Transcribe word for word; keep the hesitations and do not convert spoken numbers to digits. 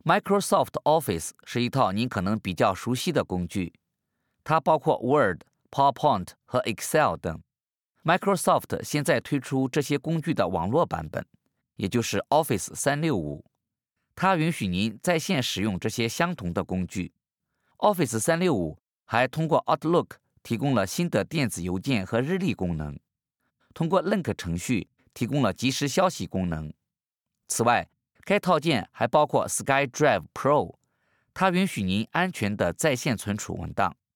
Microsoft Office 是一套您可能比较熟悉的工具，它包括 Word、PowerPoint 和 Excel 等。Microsoft 现在推出这些工具的网络版本，也就是 Office 三六五，它允许您在线使用这些相同的工具。Office 三六五还通过 Outlook 提供了新的电子邮件和日历功能，通过 Link 程序提供了即时消息功能。此外，该套件还包括 SkyDrive Pro， 它允许您安全地在线存储文档。